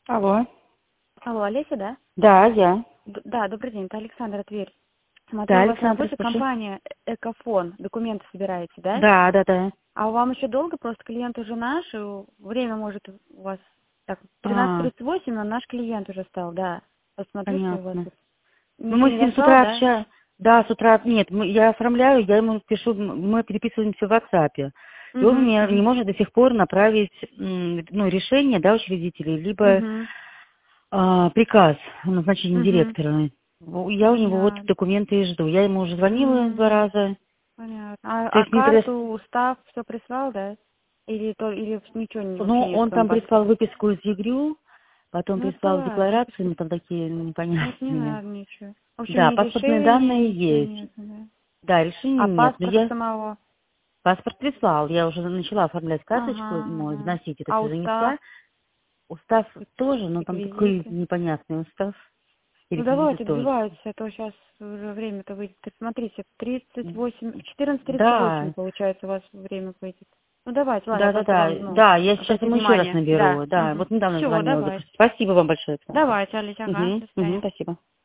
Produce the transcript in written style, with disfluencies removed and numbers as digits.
Алло. Алло, Олеся, да? Да, я. Да, добрый день, это Александра Тверь. Смотрю, Да, у вас на Александр, работе слушаю. компания Экофон, документы собираете, да? Да, да, да. А вам еще долго? Просто клиент уже наш, и время может у вас так, А, 13:38, но наш клиент уже стал, да. Посмотрю, что у вас понятно. тут. Ну, Ничего мы не с ним с дослал, утра да? общаемся. Да, с утра. Нет, я оформляю, я ему пишу, мы переписываемся в WhatsApp. И он Угу, мне не угу, может до сих пор направить решение, да, учредителей, либо угу, приказ о назначении угу. директора. Я у него вот Понятно. документы и жду. Я ему уже звонила 2 М, раза. Понятно. То А есть не прис- карту, устав все прислал, да? Или ничего Ну, вообще нет в он своем там прислал паспорте? выписку из ЕГРЮ, потом Ну это прислал ладно, декларации, выписка. ну там такие Это не непонятные. надо ничего. В общем, Да, ни паспортные лишений, данные ничего есть. нет, да. Да, решения А нет. Но паспорт я самого? паспорт прислал. Я уже начала оформлять карточку, Ага, ну, ага. вносить это А все устав, занесла. Устав тоже, но там такой реквизиты? непонятный устав. И Ну реквизиты давайте, тоже. добивайтесь, а то сейчас уже время-то выйдет. Смотрите, 38, 14:38 Да, получается у вас время выйдет. Ну давайте, ладно, я да, да, просто да. вам, Да, я сейчас обратить ему еще раз внимание. Да. наберу. Да, Угу. вот недавно Все, звонила. давайте. Спасибо вам большое, Александр. Давайте, Олеся, ага, до Угу, свидания. спасибо.